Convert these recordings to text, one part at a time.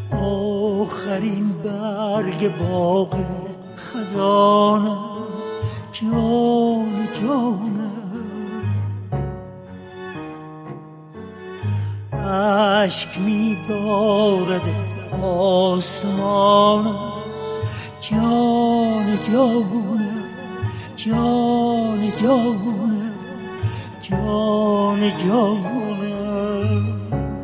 آخرین برگ باغ خزانم، جان جانم، اشک می بارد از آسمانم، جان جانم، جان جانم، جان جانم.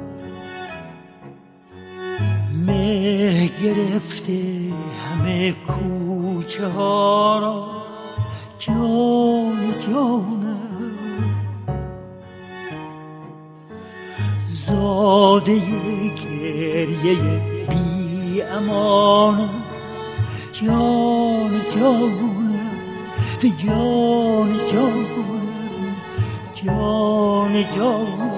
مه گرفته همه کوچه ها را، جان جانم، زاده گریه بی امانم، جان جانم، جان جانم، جان جانم.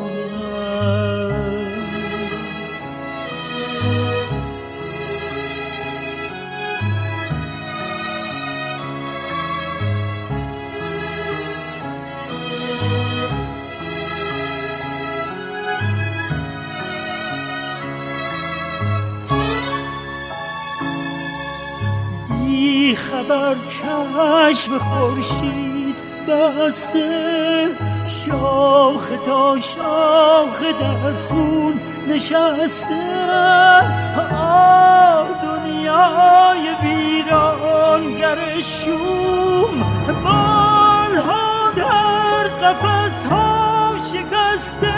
بی خبر چشم خورشید بسته، شاخ تا شاخ در خون نشسته. دنیای ویرانگر شوم، بالها در قفس ها شکسته.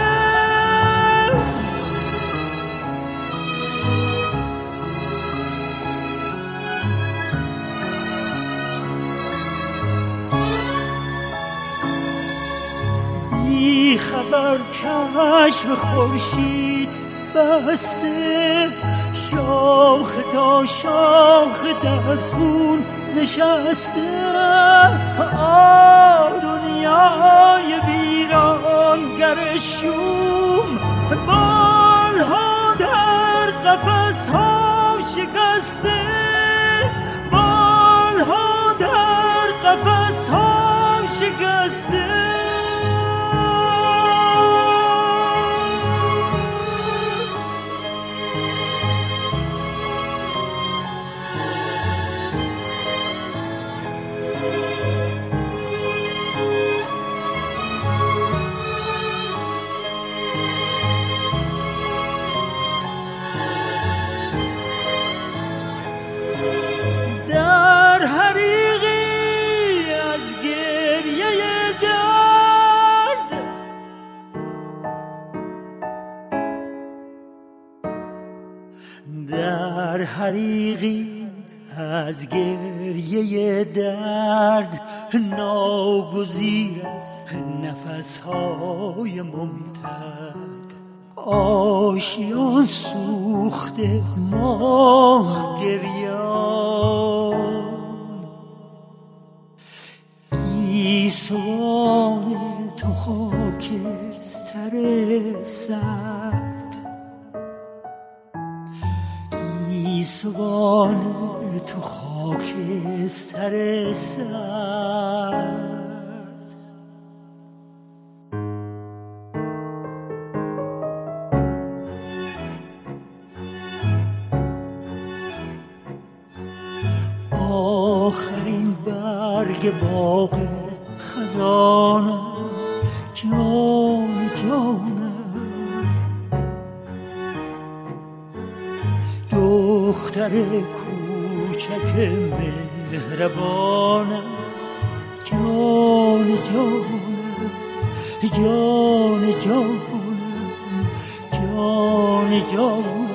بی خبر چشم خورشید بسته، شاخ تا شاخ در خون نشسته. دنیای ویرانگر شوم، بالها در قفس ها شکسته، بالها در قفس ها شکسته. در حریقی از گریه درد، ناگزیر از نفسهای ممتد. آشیان سوخته ماه گریان، گیسوان تو خاکستر سرد، گیسوان تو خاکستر سرد. آخرین برگ باغ خزانم، جان جانم، دختر کوچک مهربانم، جان جانم، جان جانم، جان جانم.